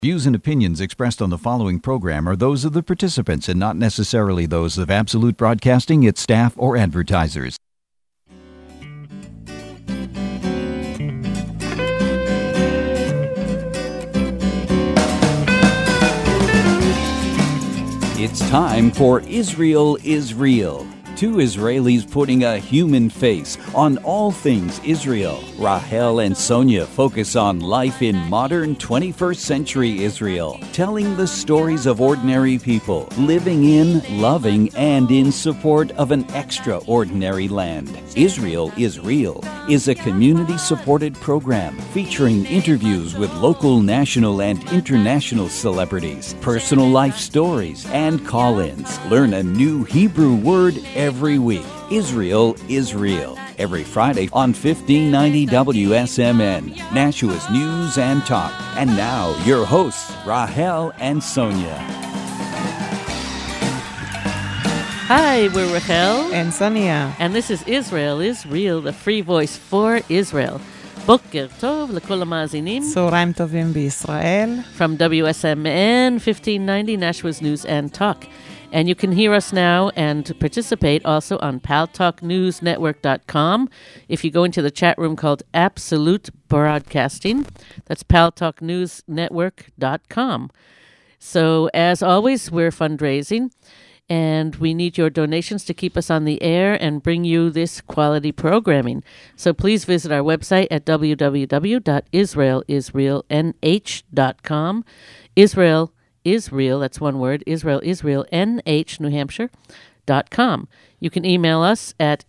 Views and opinions expressed on the following program are those of the participants and not necessarily those of Absolute Broadcasting, its staff, or advertisers. It's time for Israel is Real. Two Israelis putting a human face on all things Israel. Rahel and Sonia focus on life in modern 21st century Israel, telling the stories of ordinary people living in, loving, and in support of an extraordinary land. Israel is Real is a community-supported program featuring interviews with local, national, and international celebrities, personal life stories, and call-ins. Learn a new Hebrew word every week. Israel is Real. Every Friday on 1590 WSMN, Nashua's News and Talk. And now, your hosts, Rahel and Sonia. Hi, we're Rahel and Sonia. And this is Israel is Real, the free voice for Israel. Boker Tov lekol hamazinim. צהריים טובים בישראל. From WSMN 1590, Nashua's News and Talk. And you can hear us now and participate also on paltalknewsnetwork.com. If you go into the chat room called Absolute Broadcasting, that's paltalknewsnetwork.com. So as always, we're fundraising, and we need your donations to keep us on the air and bring you this quality programming. So please visit our website at www.israelisrealnh.com. Israel is Real, that's one word, Israel, NH, New Hampshire.com. You can email us at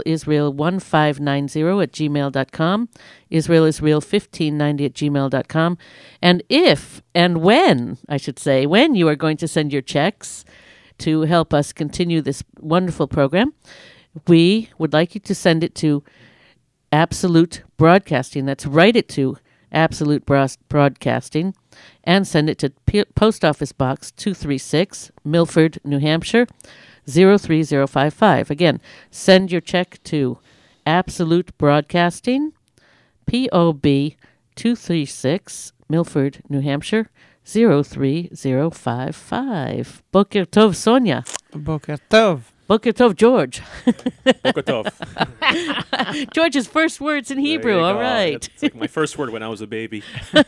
israelisreal1590@gmail.com, israelisreal1590@gmail.com. And if and when, I should say, when you are going to send your checks to help us continue this wonderful program, we would like you to send it to Absolute Broadcasting. That's write it to Absolute Broadcasting, and send it to Post Office Box 236, Milford, New Hampshire, 03055. Again, send your check to Absolute Broadcasting, P.O.B. 236, Milford, New Hampshire, 03055. Boker Tov, Sonia. Boker Tov. Boker Tov, George. Boker Tov. George's first words in Hebrew, all right. It's like my first word when I was a baby.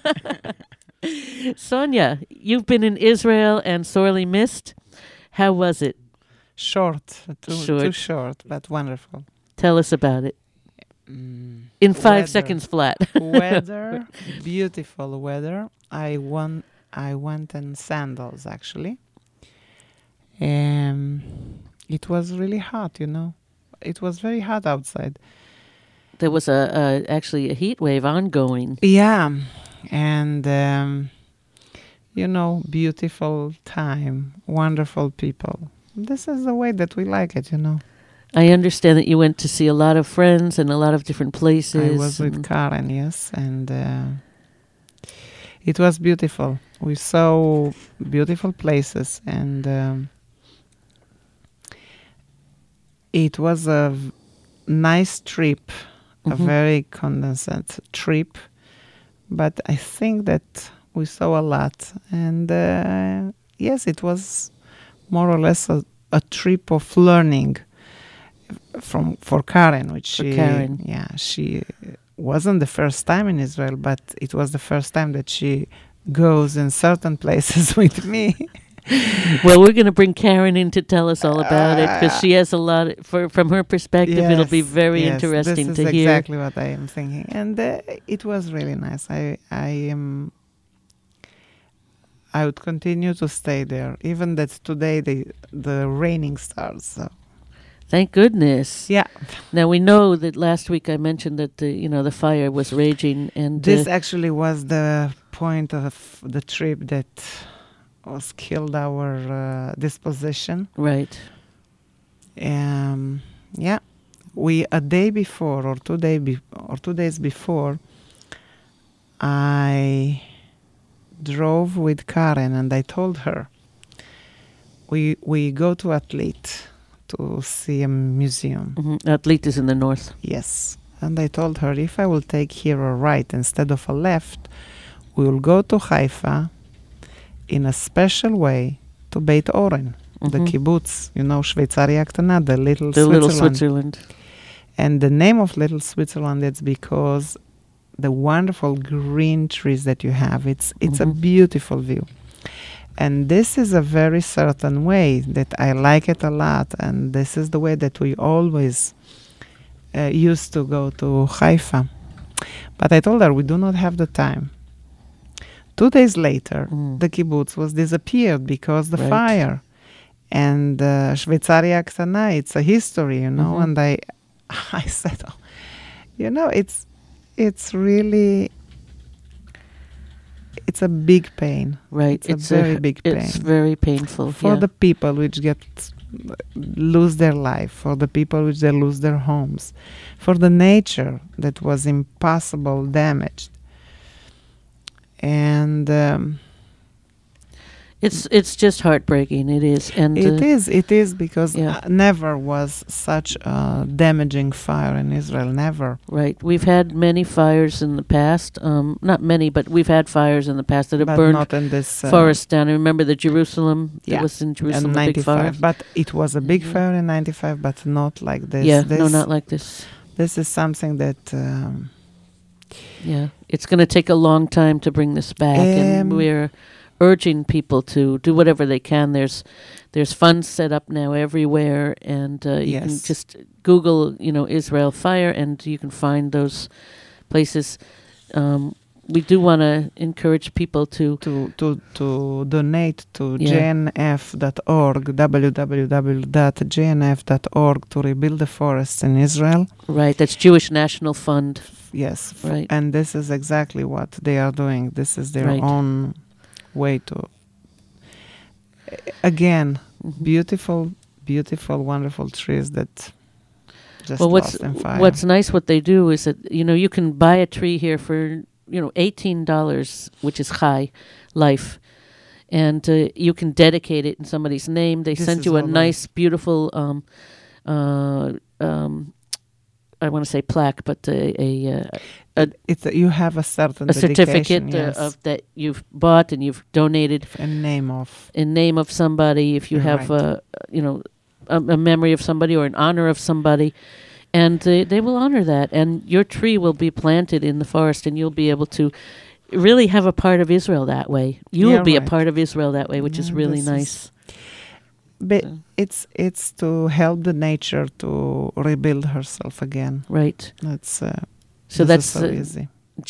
Sonia, you've been in Israel and sorely missed. How was it? Short. Too short, but wonderful. Tell us about it. In 5 seconds flat. Weather, beautiful weather. I went in sandals, actually. It was really hot, you know. It was very hot outside. There was actually a heat wave ongoing. Yeah, and beautiful time, wonderful people. This is the way that we like it, you know. I understand that you went to see a lot of friends and a lot of different places. I was with Karen, yes, and it was beautiful. We saw beautiful places, and it was a nice trip, a very condensed trip, but I think that we saw a lot. And yes, it was more or less a trip of learning for Karen, she wasn't the first time in Israel, but it was the first time that she goes in certain places with me. Well, we're going to bring Karen in to tell us all about it, because she has a lot, from her perspective, it'll be very interesting to hear. This is exactly what I am thinking. And it was really nice. I would continue to stay there, even that today the raining starts. So. Thank goodness. Yeah. Now we know that last week I mentioned that the fire was raging, and this actually was the point of the trip that was killed our disposition. Right. Yeah. We a day before or 2 days before, I drove with Karen and I told her we go to Atlit to see a museum. Atlit is in the north. Yes. And I told her, if I will take here a right instead of a left, we will go to Haifa in a special way to Beit Oren, the kibbutz, Shveitzarия הקטנה, the little Switzerland. And the name of Little Switzerland, it's because the wonderful green trees that you have. It's a beautiful view. And this is a very certain way that I like it a lot. And this is the way that we always used to go to Haifa. But I told her we do not have the time. 2 days later, the kibbutz was disappeared because the fire. And Shveitzarия הקטנה, it's a history, And I said, it's really, it's a big pain. Right. It's a very big pain. It's very painful. For the people which lose their life, for the people which they lose their homes, for the nature that was impossible damaged. And it's just heartbreaking. It is, and it is because never was such a damaging fire in Israel. Never. Right. We've had many fires in the past. Not many, but we've had fires in the past that have but burned not in this forests down. I remember the Jerusalem. It was in Jerusalem. In 95, big fire. But it was a big fire in 95, but not like this. Yeah, no, not like this. This is something that. It's going to take a long time to bring this back, and we're urging people to do whatever they can. There's funds set up now everywhere, and you can just Google, Israel fire, and you can find those places. We do want to encourage people to donate to jnf.org, www.jnf.org, to rebuild the forests in Israel. Right, that's Jewish National Fund. Yes, right. And this is exactly what they are doing. This is their own way to. Again, beautiful, wonderful trees that just lost in fire. What's nice, what they do is that you can buy a tree here for $18, which is chai, life, and you can dedicate it in somebody's name. They send you a nice, beautiful. I want to say plaque, but you have a certain certificate of that you've bought and you've donated in name of somebody. If you have a memory of somebody or in honor of somebody, and they will honor that, and your tree will be planted in the forest, and you'll be able to really have a part of Israel that way. You will be a part of Israel that way, which is really nice. But it's to help the nature to rebuild herself again. Right. That's so that's so easy.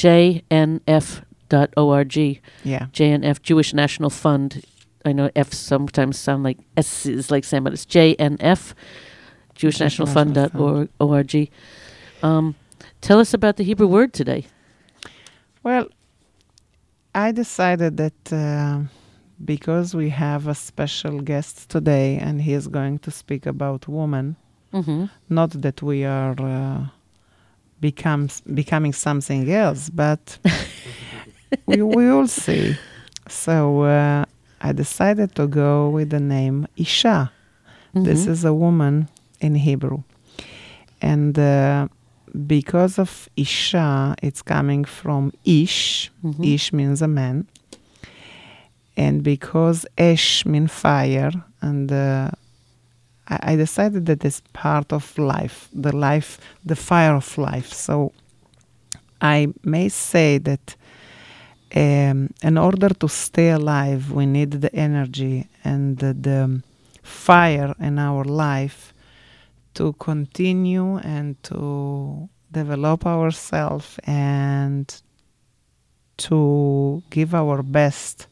JNF.org. Yeah. JNF, Jewish National Fund. I know F sometimes sound like S is like Sam, but it's JNF, Jewish National Fund.org. Tell us about the Hebrew word today. Well, I decided that because we have a special guest today, and he is going to speak about women. Not that we are becoming something else, but we will see. So I decided to go with the name Isha. This is a woman in Hebrew. And because of Isha, it's coming from Ish. Ish means a man. And because Esh means fire, and I decided that it's part of life, the fire of life. So I may say that in order to stay alive, we need the energy and the fire in our life to continue and to develop ourselves and to give our best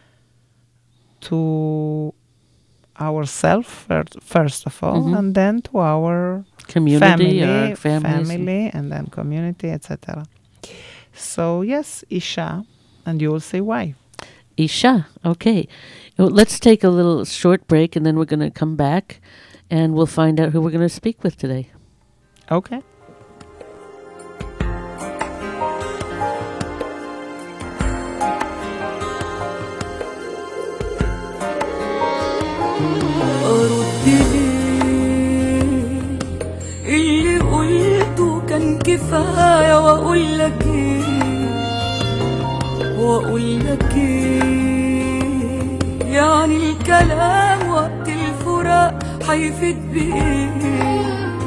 to ourselves first of all, and then to our community, family, and then community, etc. So yes, Isha, and you will see why. Isha, okay. Well, let's take a little short break, and then we're going to come back, and we'll find out who we're going to speak with today. Okay. اللي قلته كان كفاية، وأقول لك إيه الكلام وقت الفراق حيفيد بإيه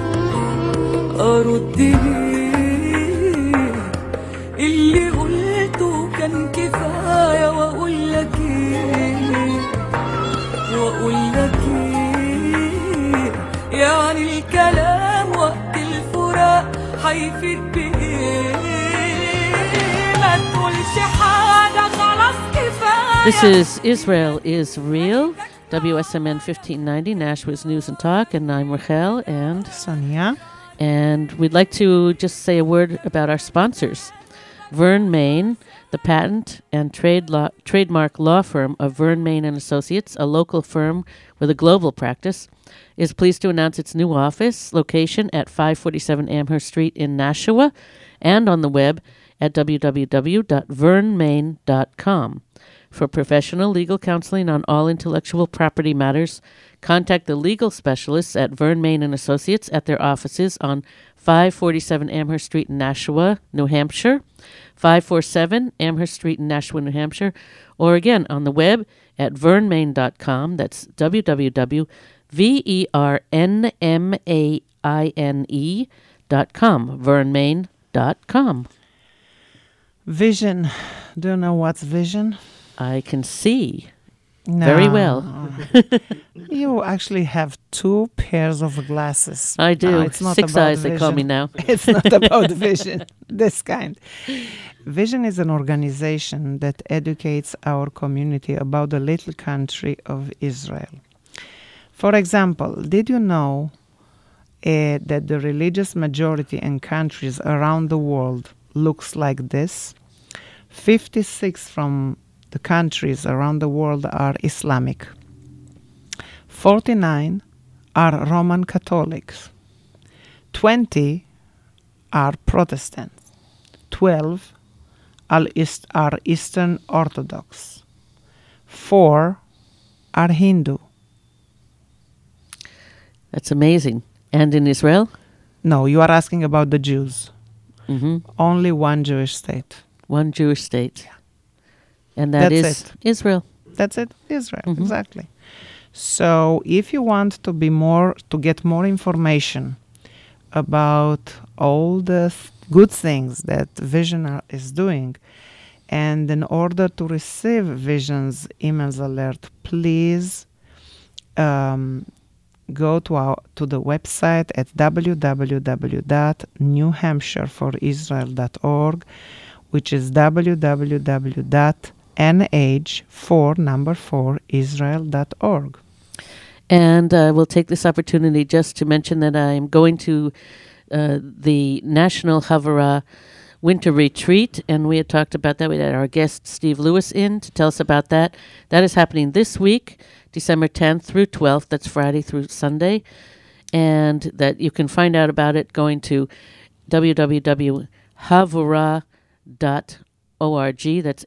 أرد ليه اللي قلته كان كفاية وأقول لك إيه وأقول لك إيه يعني الكلام وقت الفراق حيفيد بإيه ما تقولش حاجة خلاص كفاية. This is Israel is Real, WSMN 1590, Nashwa's News and Talk, and I'm Rachel and Sonia. And we'd like to just say a word about our sponsors. Vern Main, the patent and trademark law firm of Vern Main and Associates, a local firm with a global practice, is pleased to announce its new office location at 547 Amherst Street in Nashua and on the web at www.vernmain.com. For professional legal counseling on all intellectual property matters, contact the legal specialists at Vern Main and Associates at their offices on 547 Amherst Street in Nashua, New Hampshire, 547 Amherst Street in Nashua, New Hampshire, or again on the web at vernmain.com. That's www.vernmaine.com, vernmain.com. Vision. Do you know what's vision? I can see No. very well. You actually have two pairs of glasses. I do. No, it's not 6 about eyes, they call me vision. now. It's not about vision, this kind. Vision is an organization that educates our community about the little country of Israel. For example, did you know that the religious majority in countries around the world looks like this? 56 from the countries around the world are Islamic. 49 are Roman Catholics. 20 are Protestants. 12 are Eastern Orthodox. 4 are Hindu. That's amazing. And in Israel? No, you are asking about the Jews. Mm-hmm. Only one Jewish state. One Jewish state. And that That's is it. Israel. That's it, Israel, Mhm. exactly. So if you want to get more information about all the good things that Vision is doing, and in order to receive Vision's emails alert, please go to the website at www.newhampshireforisrael.org, which is www.nh4israel.org. And we'll take this opportunity just to mention that I'm going to the National Havurah Winter Retreat, and we had talked about that. We had our guest Steve Lewis in to tell us about that. That is happening this week, December 10th through 12th. That's Friday through Sunday. And that you can find out about it going to www.havurah.org. That's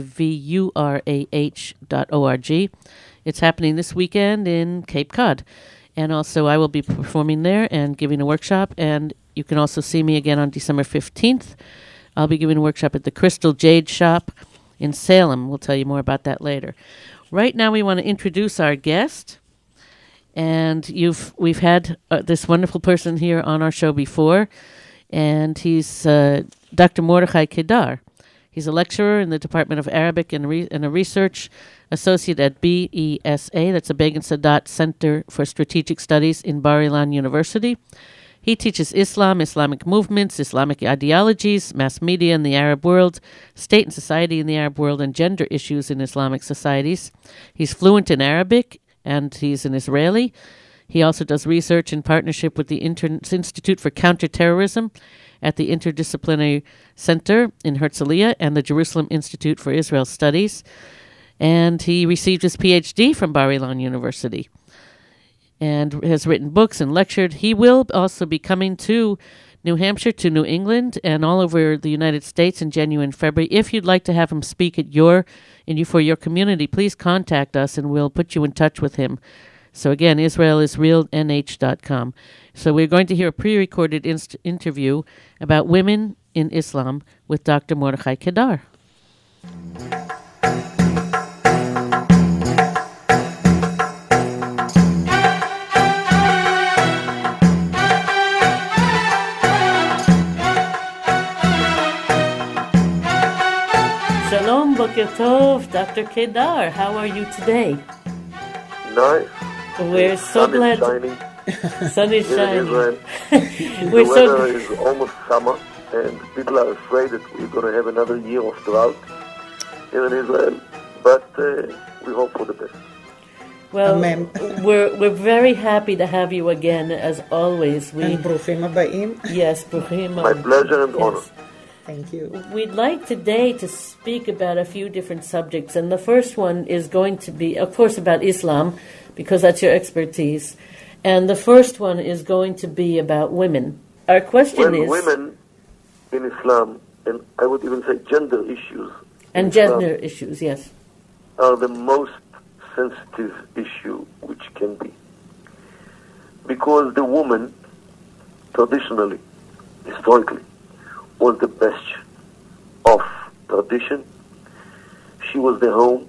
HAVURAH.org. It's happening this weekend in Cape Cod. And also I will be performing there and giving a workshop. And you can also see me again on December 15th. I'll be giving a workshop at the Crystal Jade Shop in Salem. We'll tell you more about that later. Right now we want to introduce our guest. And we've had this wonderful person here on our show before. And he's Dr. Mordechai Kedar. He's a lecturer in the Department of Arabic and a research associate at BESA, that's the Begin Sadat Center for Strategic Studies in Bar Ilan University. He teaches Islam, Islamic movements, Islamic ideologies, mass media in the Arab world, state and society in the Arab world, and gender issues in Islamic societies. He's fluent in Arabic, and he's an Israeli. He also does research in partnership with the Institute for Counterterrorism at the Interdisciplinary Center in Herzliya and the Jerusalem Institute for Israel Studies. And he received his PhD from Bar Ilan University and has written books and lectured. He will also be coming to New Hampshire, to New England, and all over the United States in January and February. If you'd like to have him speak at for your community, please contact us and we'll put you in touch with him. So again, israelisrealnh.com. So we're going to hear a pre-recorded interview about women in Islam with Dr. Mordechai Kedar. Tov, Dr. Kedar. How are you today? Nice. We're so Sun glad. is shining. Sun is Here in shining. Israel. We're The so weather is almost summer, and people are afraid that we're going to have another year of drought here in Israel. But we hope for the best. well. Amen. We're very happy to have you again, as always. ברוכים הבאים. Yes, Bruchim. My pleasure and honor. Thank you. We'd like today to speak about a few different subjects, and the first one is going to be, of course, about Islam, because that's your expertise. And the first one is going to be about women. Our question Well, is... women in Islam, and I would even say gender issues, And in Islam gender issues, yes. are the most sensitive issue which can be. Because the woman, traditionally, historically, was the bastion of tradition. She was the home.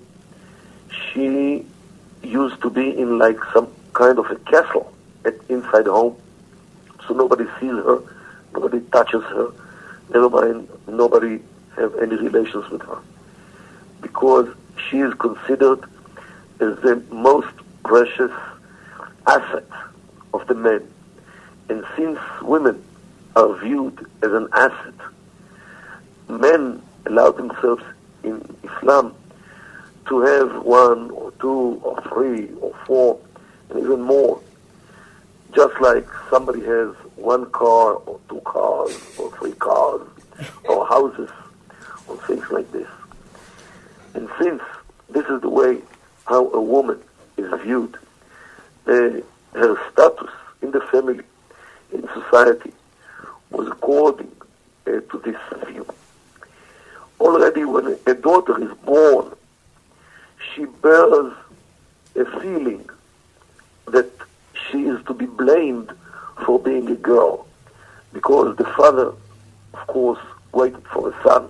She used to be in like some kind of a castle inside the home. So nobody sees her, nobody touches her, never mind, nobody have any relations with her. Because she is considered as the most precious asset of the man. And since women are viewed as an asset, men allow themselves in Islam to have one or two or three or four and even more. Just like somebody has one car or two cars or three cars or houses or things like this. And since this is the way how a woman is viewed, her status in the family, in society, was according to this view. Already when a daughter is born, she bears a feeling that she is to be blamed for being a girl, because the father, of course, waited for a son.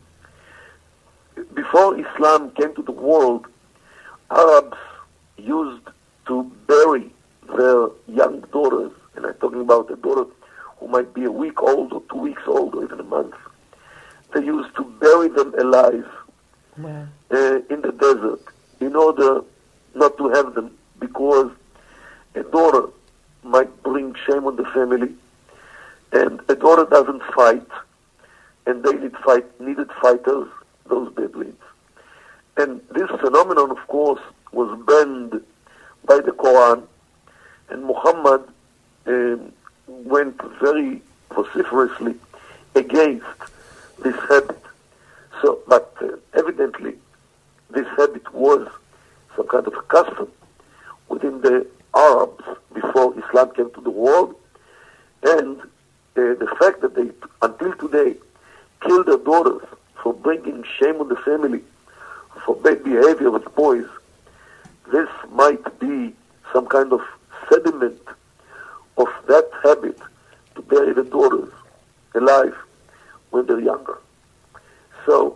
Before Islam came to the world, Arabs used to bury their young daughters, and I'm talking about a daughter who might be a week old or 2 weeks old or even a month. They used to bury them alive in the desert in order not to have them, because a daughter might bring shame on the family, and a daughter doesn't fight, and they needed fighters, those Bedouins. And this phenomenon, of course, was banned by the Quran, and Muhammad went very vociferously against this habit. So, but evidently, this habit was some kind of a custom within the Arabs before Islam came to the world, and the fact that they, until today, kill their daughters for bringing shame on the family, for bad behavior with boys, this might be some kind of sediment of that habit to bury the daughters alive when they're younger. So,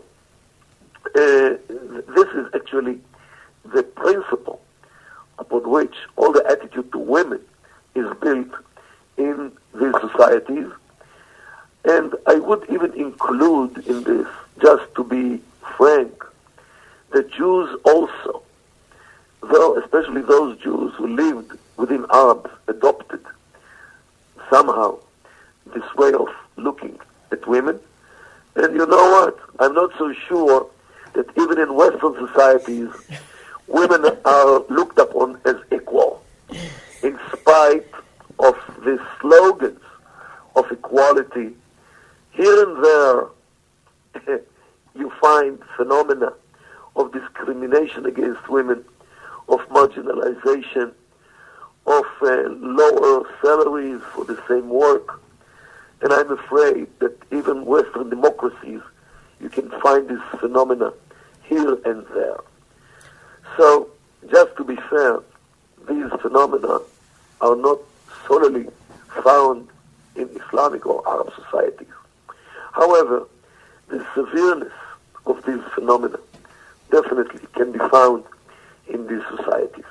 this is actually the principle upon which all the attitude to women is built in these societies. And I would even include in this, just to be frank, the Jews also, though especially those Jews who lived within Arabs, adopted somehow this way of looking at women. And you know what? I'm not so sure that even in Western societies, women are looked upon as equal, in spite of the slogans of equality. Here and there, you find phenomena of discrimination against women, of marginalization, of lower salaries for the same work. And I'm afraid that even Western democracies, you can find this phenomena here and there. So, just to be fair, these phenomena are not solely found in Islamic or Arab societies. However, the severeness of these phenomena definitely can be found in these societies.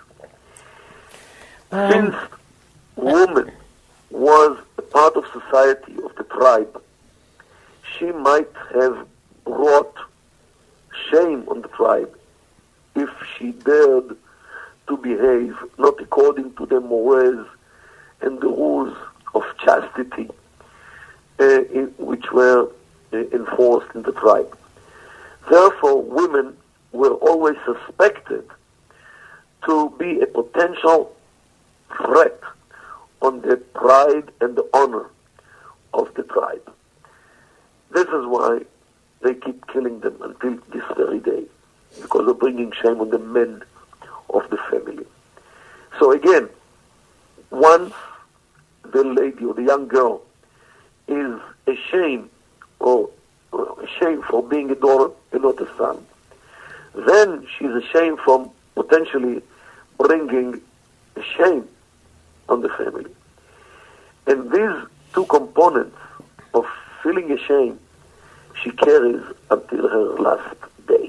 Since woman was a part of society, of the tribe, she might have brought shame on the tribe if she dared to behave not according to the mores and the rules of chastity which were enforced in the tribe. Therefore, women were always suspected to be a potential threat on the pride and the honor of the tribe. This is why they keep killing them until this very day, because of bringing shame on the men of the family. So again, once the lady or the young girl is ashamed or ashamed for being a daughter and not a son, then she's ashamed from potentially bringing shame on the family. And these two components of feeling ashamed, she carries until her last day.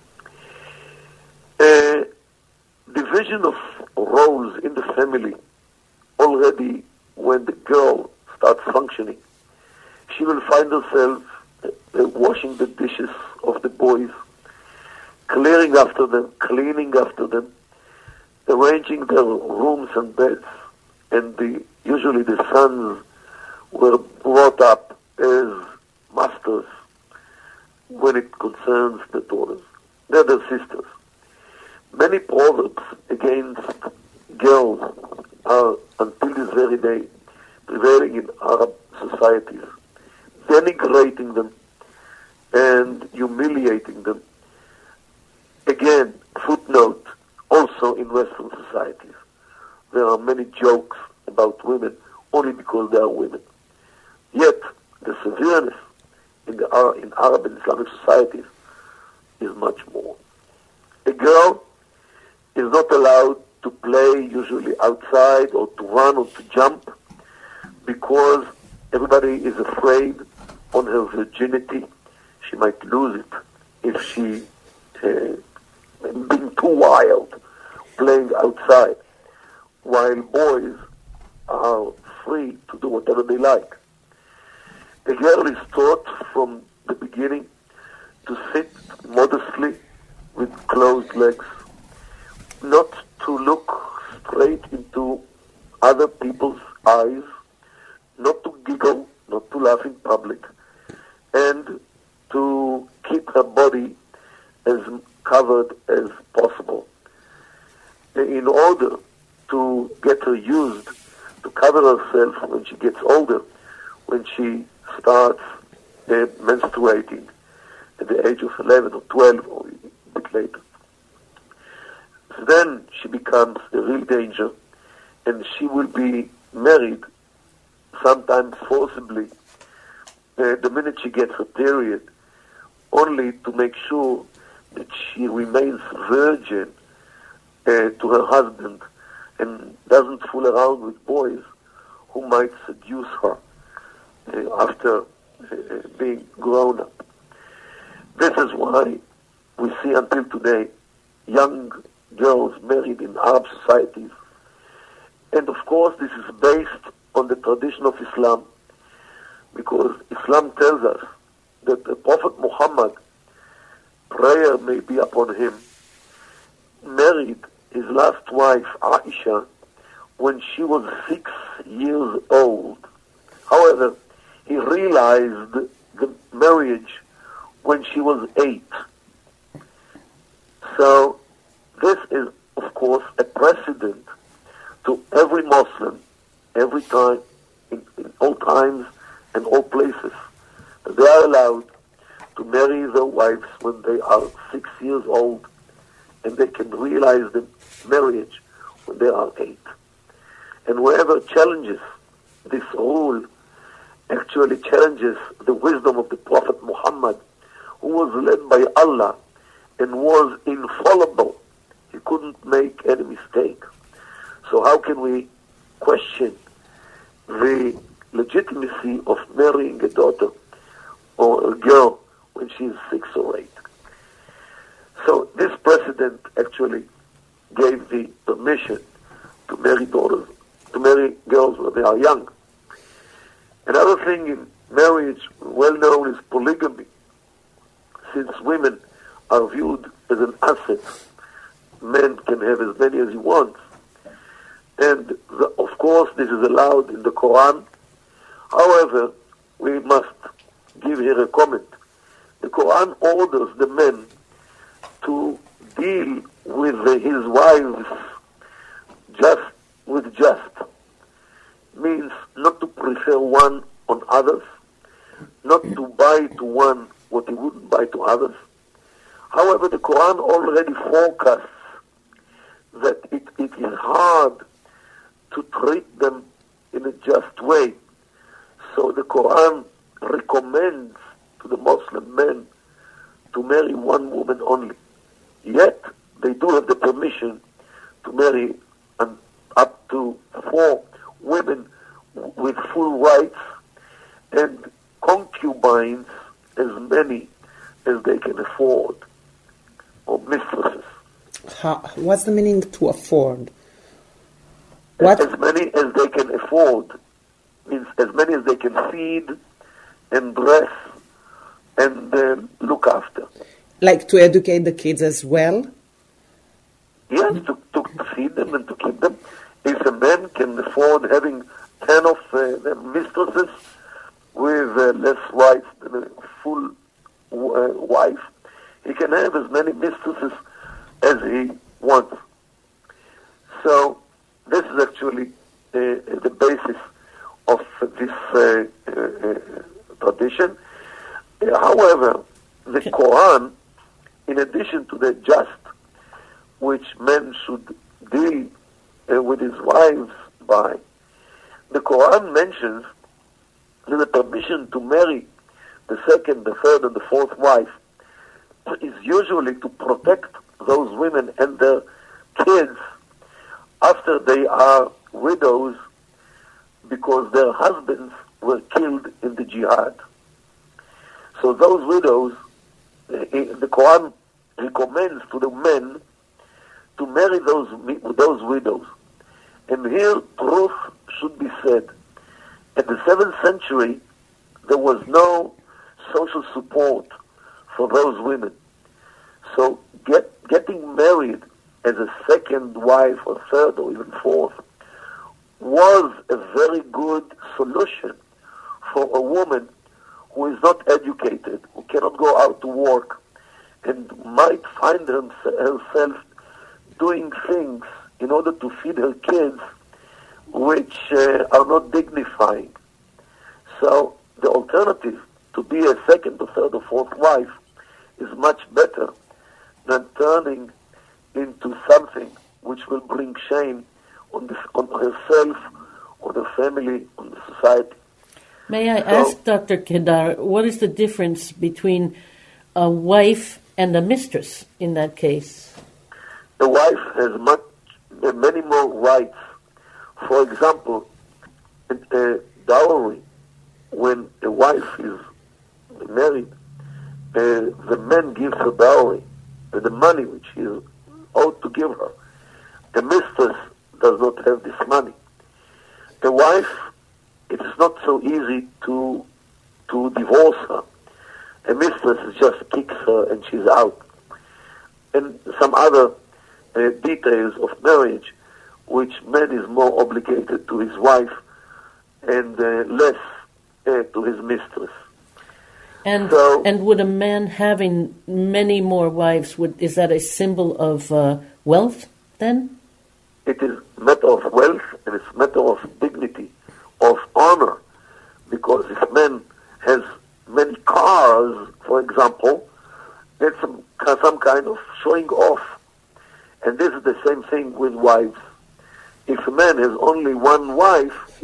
Division of roles in the family, already when the girl starts functioning, she will find herself washing the dishes of the boys, clearing after them, cleaning after them, arranging their rooms and beds, and usually the sons were brought up as masters when it concerns the daughters. They're their sisters. Many proverbs against girls are, until this very day, prevailing in Arab societies, denigrating them and humiliating them. Again, footnote, also in Western societies, there are many jokes about women only because they are women. Yet, the severeness in Arab and Islamic societies is much more. A girl is not allowed to play usually outside or to run or to jump because everybody is afraid on her virginity. She might lose it if she being too wild playing outside, while boys are free to do whatever they like. The girl is taught from the beginning to sit modestly with closed legs, not to look straight into other people's eyes, not to giggle, not to laugh in public, and to keep her body as covered as possible. In order to get her used to cover herself when she gets older, when she starts menstruating at the age of 11 or 12 or a bit later. Then she becomes a real danger, and she will be married, sometimes forcibly, the minute she gets her period, only to make sure that she remains virgin to her husband and doesn't fool around with boys who might seduce her after being grown up. This is why we see until today young girls married in Arab societies. And of course this is based on the tradition of Islam, because Islam tells us that the Prophet Muhammad, prayer may be upon him, married his last wife Aisha when she was 6 years old. However, he realized the marriage when she was 8. So this is, of course, a precedent to every Muslim, every time, in all times and all places, that they are allowed to marry their wives when they are 6 years old, and they can realize the marriage when they are 8. And whoever challenges this rule actually challenges the wisdom of the Prophet Muhammad, who was led by Allah and was infallible. He couldn't make any mistake. So how can we question the legitimacy of marrying a daughter or a girl when she is 6 or 8? So this precedent actually gave the permission to marry daughters, to marry girls when they are young. Another thing in marriage, well known, is polygamy. Since women are viewed as an asset. Man can have as many as he wants. And of course, this is allowed in the Quran. However, we must give here a comment. The Quran orders the man to deal with his wives just. Means not to prefer one on others, not to buy to one what he wouldn't buy to others. However, the Quran already forecasts that it is hard to treat them in a just way. So the Quran recommends to the Muslim men to marry one woman only. Yet, they do have the permission to marry up to 4 women with full rights and concubines as many as they can afford, or mistresses. What's the meaning to afford? As many as they can afford means as many as they can feed and dress and look after. Like to educate the kids as well? Yes, to feed them and to keep them. If a man can afford having 10 of them mistresses with less rights than a full wife, he can have as many mistresses as he wants. So this is actually the basis of this tradition. However, the Quran, in addition to the just, which men should deal with his wives by, the Quran mentions that the permission to marry the second, the third, and the fourth wife is usually to protect those women and their kids after they are widows because their husbands were killed in the jihad. So those widows, the Quran recommends to the men to marry those widows. And here, truth should be said. At the 7th century, there was no social support for those women. So getting married as a second wife or third or even fourth was a very good solution for a woman who is not educated, who cannot go out to work, and might find herself doing things in order to feed her kids which are not dignifying. So the alternative to be a second or third or fourth wife is much better than turning into something which will bring shame on herself, on the family, on the society. May I ask, Dr. Kedar, what is the difference between a wife and a mistress in that case? The wife has many more rights. For example, dowry, when a wife is married, the man gives her dowry, the money which he is owed to give her. The mistress does not have this money. The wife, it is not so easy to divorce her. A mistress just kicks her and she's out. And some other details of marriage, which man is more obligated to his wife and less to his mistress. And would a man having many more wives, is that a symbol of wealth then? It is a matter of wealth and it's a matter of dignity, of honor. Because if man has many cars, for example, it's some kind of showing off. And this is the same thing with wives. If a man has only one wife,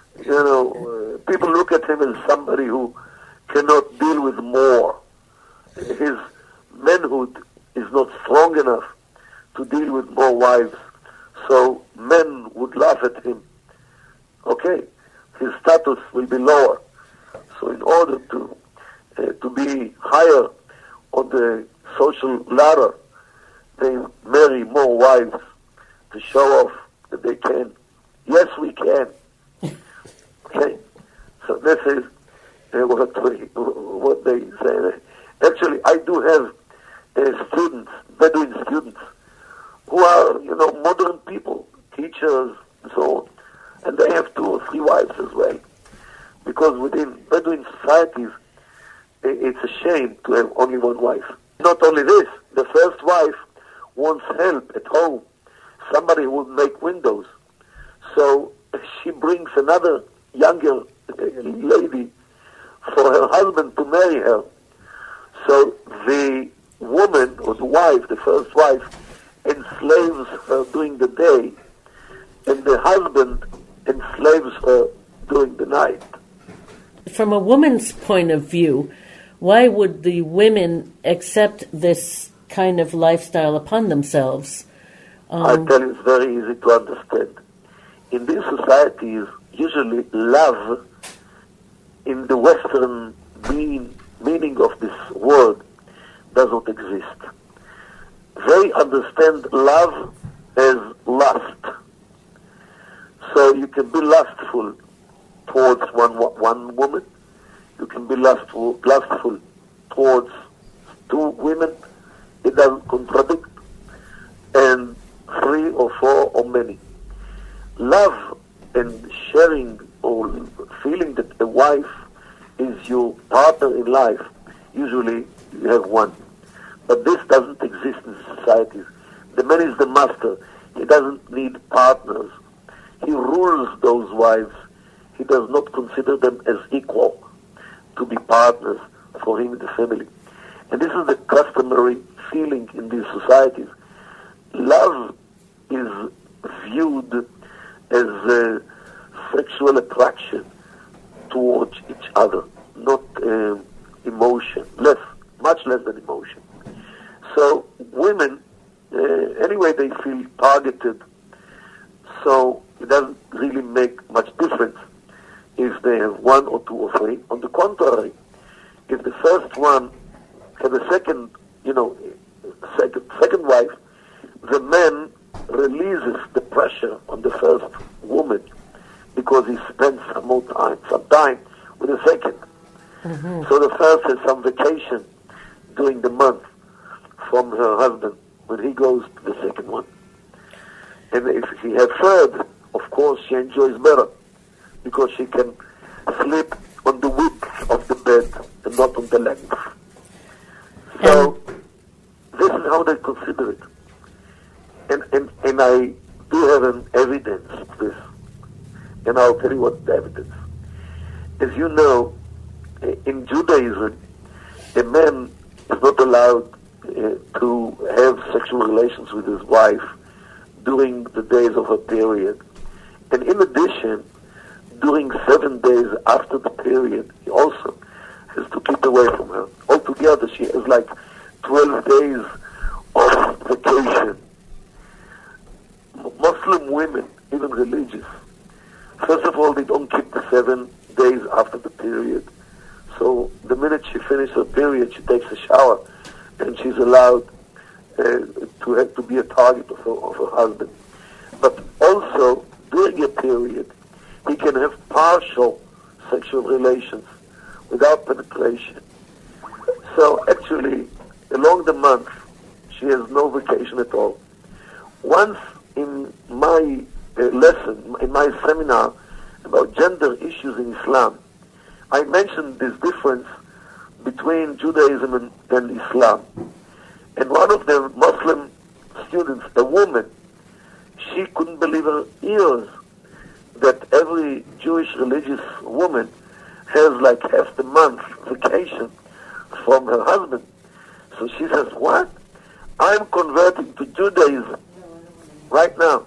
people look at him as somebody who cannot deal with more. His manhood is not strong enough to deal with more wives. So men would laugh at him. Okay, his status will be lower. So in order to be higher on the social ladder, they marry more wives to show off that they can. Yes, we can. Okay, so this is what they say. Actually, I do have students, Bedouin students, who are, modern people, teachers, and so on. And they have 2 or 3 wives as well. Because within Bedouin societies, it's a shame to have only 1 wife. Not only this, the first wife wants help at home, somebody who will make windows. So she brings another younger lady for her husband to marry her. So the woman, or the wife, the first wife, enslaves her during the day, and the husband enslaves her during the night. From a woman's point of view, why would the women accept this kind of lifestyle upon themselves? I tell you, it's very easy to understand. In these societies, usually love, in the Western meaning of this word, does not exist. They understand love as lust. So you can be lustful towards one woman, you can be lustful towards 2 women, it doesn't contradict, and 3 or 4 or many. Love and sharing or feeling that a wife is your partner in life, usually you have 1. But this doesn't exist in societies. The man is the master. He doesn't need partners. He rules those wives. He does not consider them as equal to be partners for him in the family. And this is the customary feeling in these societies. Love is viewed as a sexual attraction towards each other, not emotion, much less than emotion. So women, anyway, they feel targeted, so it doesn't really make much difference if they have 1 or 2 or 3. On the contrary, if the first one had a second wife, the man releases the pressure on the first woman because he spends some time with the second. Mm-hmm. So the first has some vacation during the month from her husband when he goes to the second one. And if he had third, of course she enjoys better because she can sleep on the width of the bed and not on the length. So this is how they consider it. And I do have an evidence of this. And I'll tell you what the evidence. As you know, in Judaism, a man is not allowed to have sexual relations with his wife during the days of her period. And in addition, during 7 days after the period, he also has to keep away from her. Altogether, she has like 12 days of vacation. Muslim women, even religious, first of all, they don't keep the 7 days after the period. So the minute she finishes her period, she takes a shower, and she's allowed to be a target of her husband. But also, during a period, he can have partial sexual relations without penetration. So actually, along the month, she has no vacation at all. Once in my lesson, in my seminar about gender issues in Islam, I mentioned this difference between Judaism and Islam. And one of the Muslim students, a woman, she couldn't believe her ears that every Jewish religious woman has like half the month vacation from her husband. So she says, what? I'm converting to Judaism right now.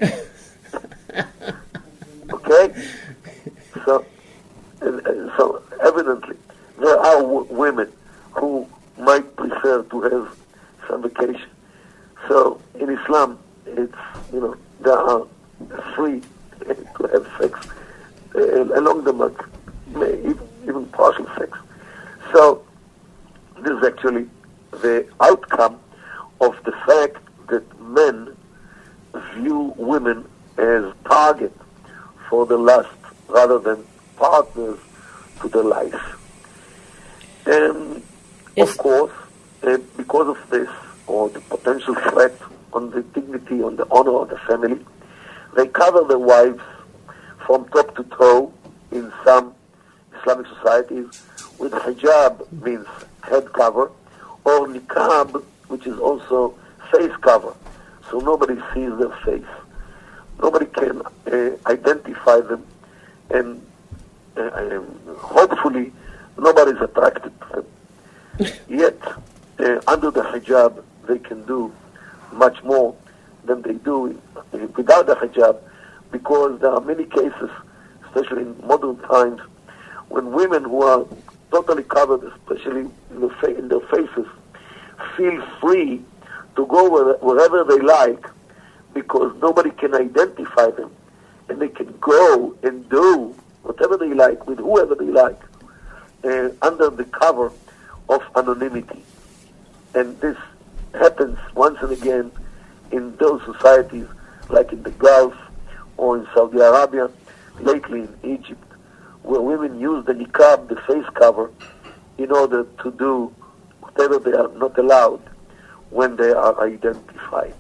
Okay? So evidently, there are women who might prefer to have some vacation. So in Islam, it's, they are free to have sex along the month, even partial sex. So this is actually the outcome of the fact that men view women as target for the lust rather than partners to the life. And of course, because of this, or the potential threat on the dignity, on the honor of the family, they cover their wives from top to toe in some Islamic societies with hijab, means head cover, or niqab, which is also face cover. So nobody sees their face. Nobody can identify them, and hopefully nobody is attracted to them. Yet, under the hijab, they can do much more than they do without the hijab, because there are many cases, especially in modern times, when women who are totally covered, especially in their faces, feel free to go wherever they like, because nobody can identify them, and they can go and do whatever they like with whoever they like under the cover of anonymity. And this happens once and again in those societies like in the Gulf or in Saudi Arabia, lately in Egypt, where women use the niqab, the face cover, in order to do whatever they are not allowed when they are identified.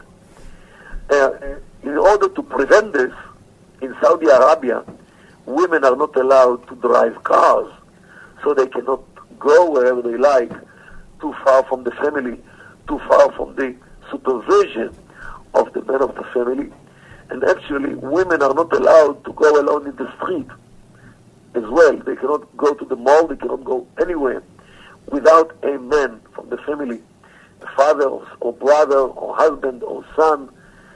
In order to prevent this, in Saudi Arabia, women are not allowed to drive cars, so they cannot go wherever they like, too far from the family, too far from the supervision of the men of the family. And actually, women are not allowed to go alone in the street as well. They cannot go to the mall, they cannot go anywhere without a man from the family, a father or brother or husband or son,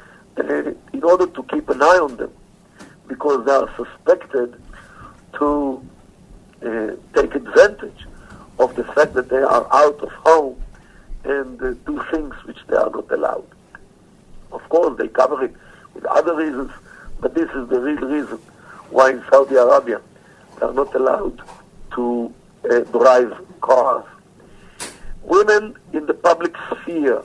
in order to keep an eye on them, because they are suspected to take advantage of the fact that they are out of home and do things which they are not allowed. Of course, they cover it with other reasons, but this is the real reason why in Saudi Arabia they are not allowed to drive cars. Women in the public sphere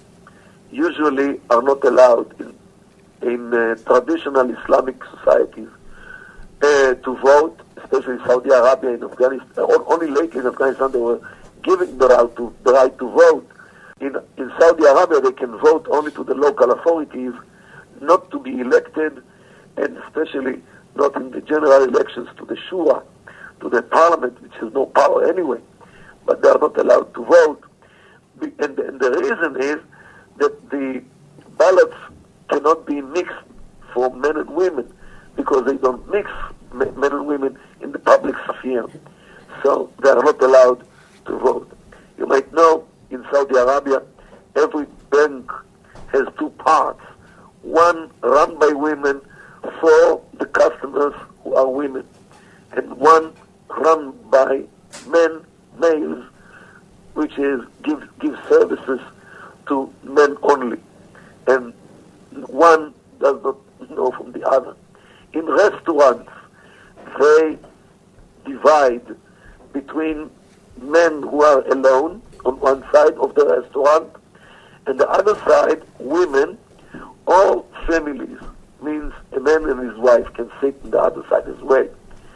usually are not allowed in traditional Islamic societies to vote, especially in Saudi Arabia, in Afghanistan. Only lately in Afghanistan they were giving the right to vote. In Saudi Arabia they can vote only to the local authorities, not to be elected, and especially not in the general elections to the shura, to the parliament, which has no power anyway. But they are not allowed to vote. And the reason is that the ballots cannot be mixed for men and women, because they don't mix men and women in the public sphere. So they are not allowed to vote. You might know in Saudi Arabia, every bank has two parts. One run by women for the customers who are women, and one run by males, which is give services to men only. And one does not know from the other. In restaurants, they divide between men who are alone on one side of the restaurant, and the other side, women or families, means a man and his wife can sit on the other side as well.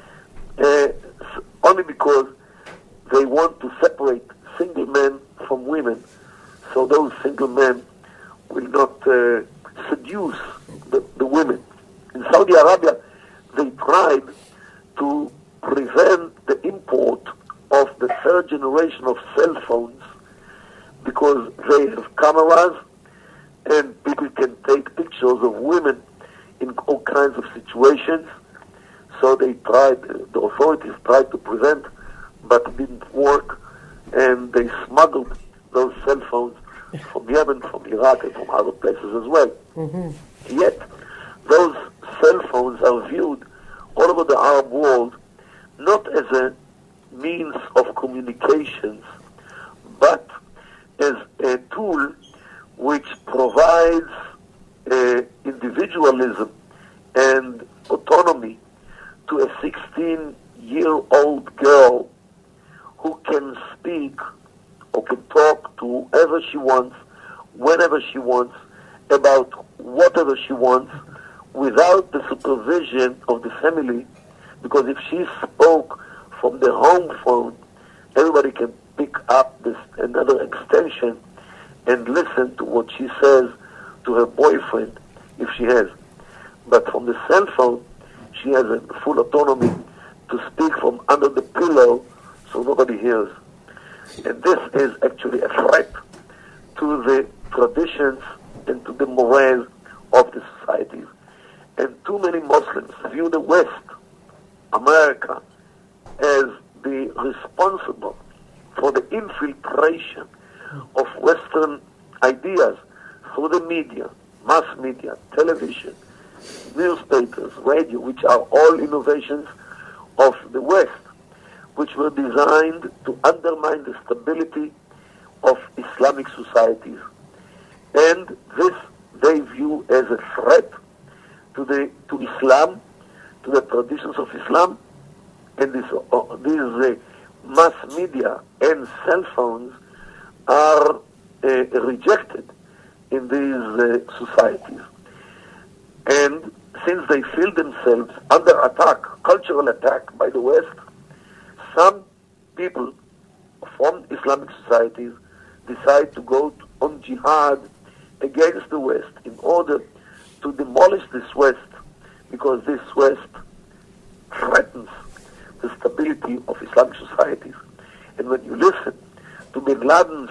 Only because they want to separate single men from women, so those single men will not seduce the women. In Saudi Arabia, they tried to prevent the import of the third generation of cell phones, because they have cameras and people can take pictures of women in all kinds of situations. So they tried, the authorities tried to prevent, but it didn't work, and they smuggled those cell phones from Yemen, from Iraq, and from other places as well. Mm-hmm. Yet, those cell phones are viewed all over the Arab world not as a means of communications, but as a tool which provides individualism and autonomy to a 16-year-old girl who can speak or can talk to whoever she wants, whenever she wants, about whatever she wants, without the supervision of the family. Because if she spoke from the home phone, everybody can pick up this another extension and listen to what she says to her boyfriend, if she has. But from the cell phone, she has a full autonomy to speak from under the pillow so nobody hears. And this is actually a threat to the traditions and to the mores of the societies. And too many Muslims view the West, America, as the responsible for the infiltration of Western ideas through the media, mass media, television, newspapers, radio, which are all innovations of the West, which were designed to undermine the stability of Islamic societies. And this they view as a threat to Islam, to the traditions of Islam, and these mass media and cell phones are rejected in these societies. And since they feel themselves under attack, cultural attack by the West, some people from Islamic societies decide to go on jihad against the West in order to demolish this West, because this West threatens the stability of Islamic societies. And when you listen to Bin Laden's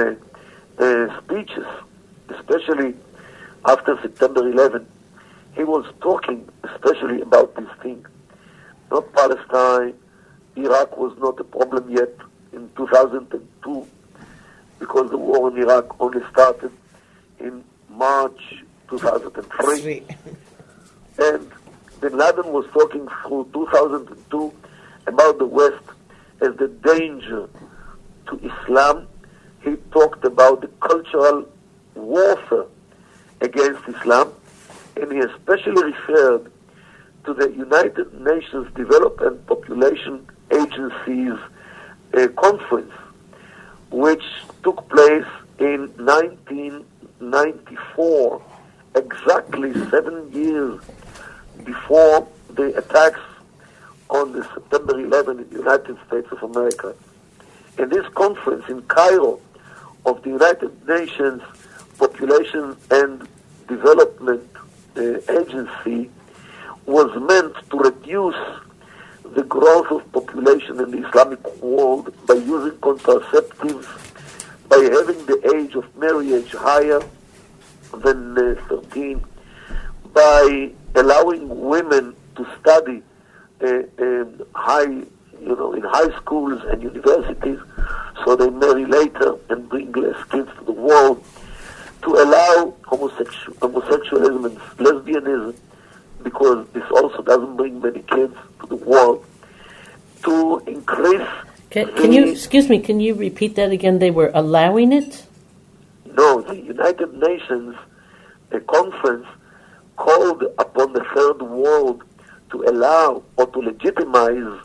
speeches, especially after September 11, he was talking especially about this thing. Not Palestine, Iraq was not a problem yet in 2002, because the war in Iraq only started in March 2003. And Bin Laden was talking through 2002 about the West as the danger to Islam. He talked about the cultural warfare against Islam, and he especially referred to the United Nations Development Population Agency's conference, which took place in 1994, exactly 7 years before the attacks on the September 11 in the United States of America. And this conference in Cairo of the United Nations Population and Development Agency was meant to reduce the growth of population in the Islamic world by using contraceptives, by having the age of marriage higher than 13, by allowing women to study in high schools and universities, so they marry later and bring less kids to the world, to allow homosexualism and lesbianism, because this also doesn't bring many kids to the world, to increase... Can you repeat that again? They were allowing it? No, the United Nations conference called upon the third world to allow or to legitimize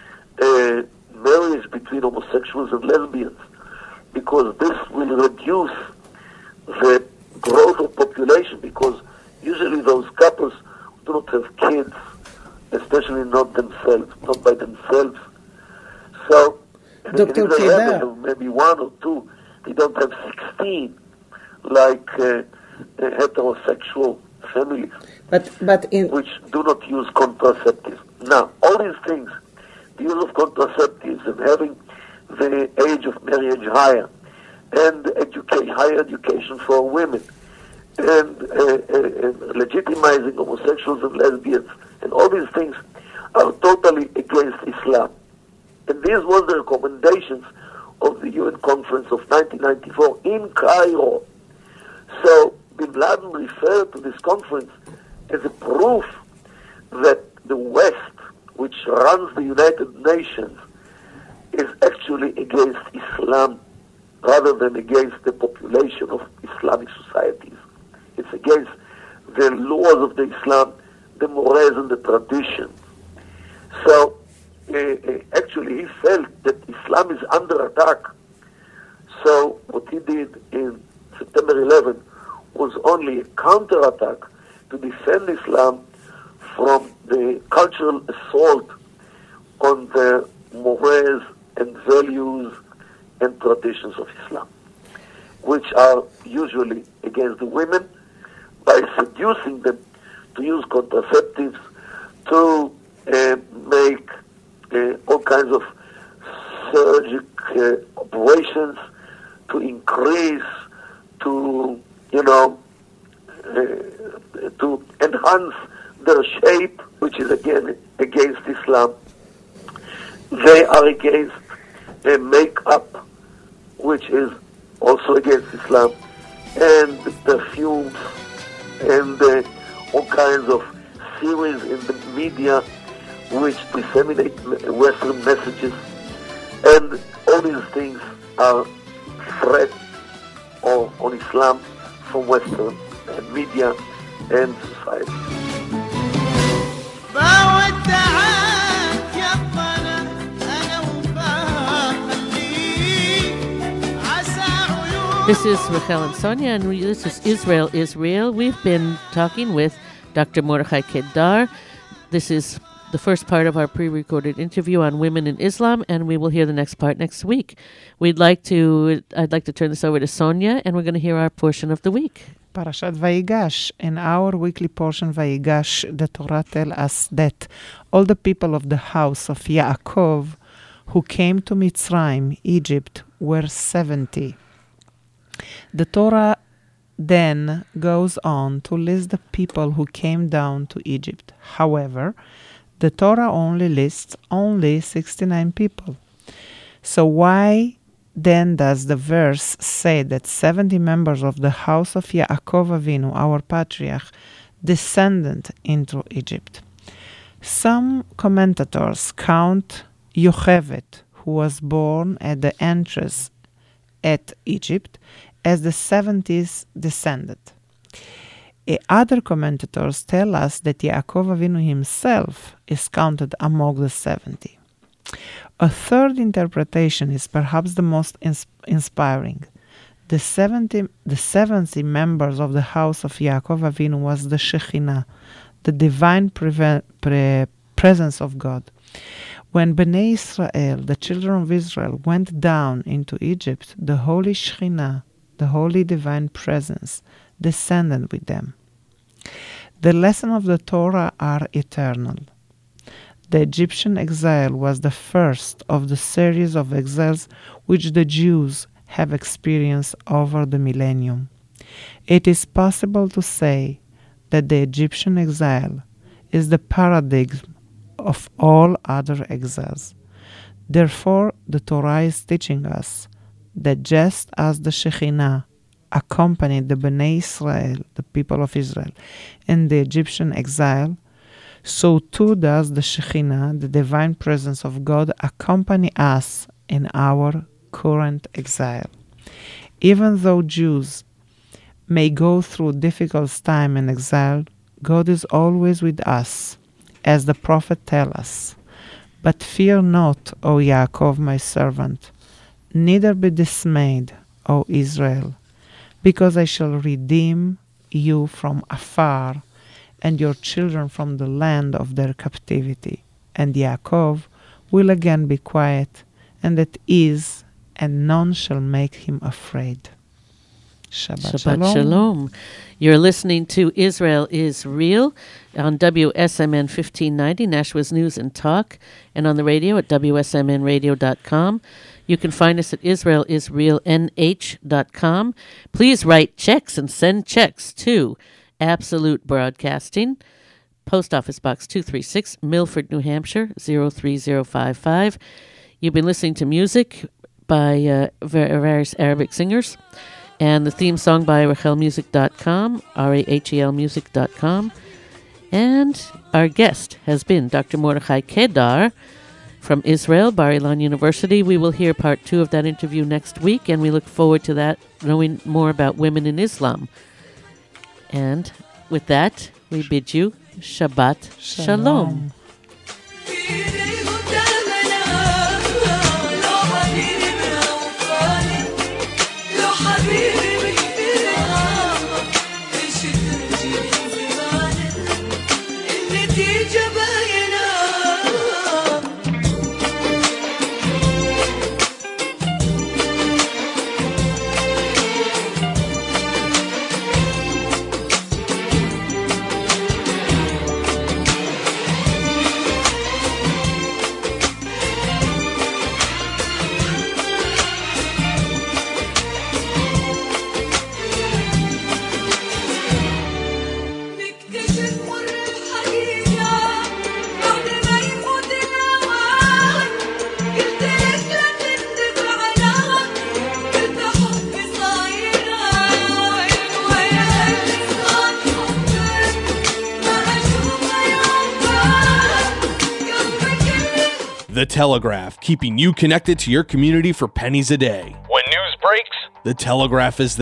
marriage between homosexuals and lesbians, because this will reduce the growth of population, because usually those couples do not have kids, especially not by themselves. So, Dr. if they have maybe one or two, they don't have 16, like heterosexual families, which do not use contraceptives. Now, all these things, the use of contraceptives and having the age of marriage higher, and higher education for women, and legitimizing homosexuals and lesbians, and all these things are totally against Islam. And these were the recommendations of the UN conference of 1994 in Cairo. So Bin Laden referred to this conference as a proof that the West, which runs the United Nations, is actually against Islam rather than against the population of Islamic societies. It's against the laws of the Islam, the mores and the traditions. So actually he felt that Islam is under attack. So what he did in September 11 was only a counterattack to defend Islam from the cultural assault on the mores and values and traditions of Islam, which are usually against the women by seducing them to use contraceptives, to make all kinds of surgical operations, to increase, to to enhance their shape, which is again against Islam. They are against makeup, which is also against Islam, and perfumes, and all kinds of series in the media which disseminate Western messages, and all these things are threats on Islam from Western media and society. This is Rachel and Sonia, and this is Israel is Real. We've been talking with Dr. Mordechai Kedar. This is the first part of our pre-recorded interview on women in Islam, and we will hear the next part next week. I'd like to turn this over to Sonia, and we're going to hear our portion of the week. Parashat Vayigash. In our weekly portion Vayigash, the Torah tells us that all the people of the house of Yaakov who came to Mitzrayim, Egypt, were 70. The Torah then goes on to list the people who came down to Egypt. However, the Torah only lists 69 people. So why then does the verse say that 70 members of the house of Yaakov Avinu, our patriarch, descended into Egypt? Some commentators count Yocheved, who was born at the entrance at Egypt, as the 70th descendant. Other commentators tell us that Yaakov Avinu himself is counted among the 70. A third interpretation is perhaps the most inspiring. The 70 members of the house of Yaakov Avinu was the Shekhinah, the divine presence of God. When Bnei Israel, the children of Israel, went down into Egypt, the holy Shekhinah, the holy divine presence, descended with them. The lessons of the Torah are eternal. The Egyptian exile was the first of the series of exiles which the Jews have experienced over the millennium. It is possible to say that the Egyptian exile is the paradigm of all other exiles. Therefore, the Torah is teaching us that just as the Shekhinah accompanied the Bnei Israel, the people of Israel, in the Egyptian exile, so too does the Shekhinah, the divine presence of God, accompany us in our current exile. Even though Jews may go through difficult time in exile, God is always with us, as the prophet tells us. But fear not, O Yaakov, my servant, neither be dismayed, O Israel, because I shall redeem you from afar, and your children from the land of their captivity. And Yaakov will again be quiet, and at ease, and none shall make him afraid. Shabbat Shalom. You're listening to Israel is Real on WSMN 1590, Nashua's News and Talk, and on the radio at WSMNradio.com. You can find us at IsraelIsRealNH.com. Please write checks and send checks to Absolute Broadcasting, Post Office Box 236, Milford, New Hampshire, 03055. You've been listening to music by various Arabic singers, and the theme song by RachelMusic.com, RAHELmusic.com. And our guest has been Dr. Mordechai Kedar from Israel, Bar Ilan University. We will hear part 2 of that interview next week, and we look forward to that, knowing more about women in Islam. And with that, we bid you Shabbat Shalom. The Telegraph, keeping you connected to your community for pennies a day. When news breaks, The Telegraph is